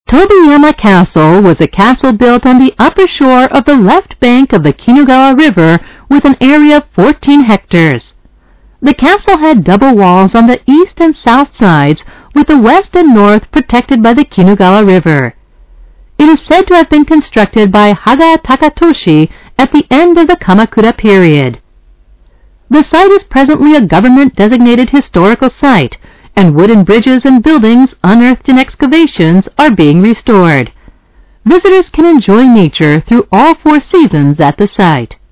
Tobiyama Castle was a castle built on the upper shore of the left bank of the Kinugawa River with an area of 14 hectares. The castle had double walls on the east and south sides, with the west and north protected by the Kinugawa River. It is said to have been constructed by Haga Takatoshi at the end of the Kamakura period. The site is presently a government-designated historical site, and wooden bridges and buildings unearthed in excavations are being restored. Visitors can enjoy nature through all 4 seasons at the site.